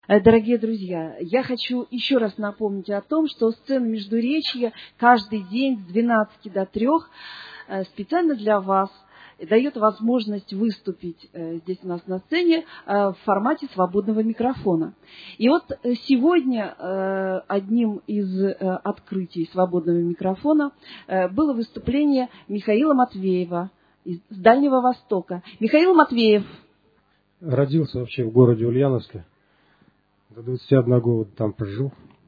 Дорогие друзья, я хочу еще раз напомнить о том, что сцена Междуречья каждый день с 12 до 3 специально для вас дает возможность выступить здесь у нас на сцене в формате свободного микрофона. И вот сегодня одним из открытий свободного микрофона было выступление Михаила Матвеева с Дальнего Востока. Михаил Матвеев. Родился вообще в городе Ульяновске. До 21 года там прожил.